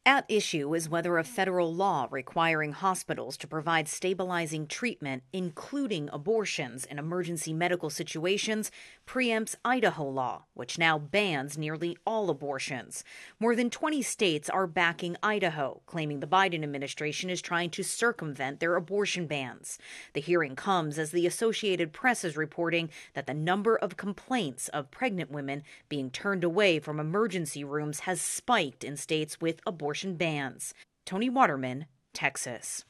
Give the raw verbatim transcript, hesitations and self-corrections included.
At issue is whether a federal law requiring hospitals to provide stabilizing treatment, including abortions in emergency medical situations, preempts Idaho law, which now bans nearly all abortions. More than twenty states are backing Idaho, claiming the Biden administration is trying to circumvent their abortion bans. The hearing comes as the Associated Press is reporting that the number of complaints of pregnant women being turned away from emergency rooms has spiked in states with abortion bans. Tony Waterman, Texas.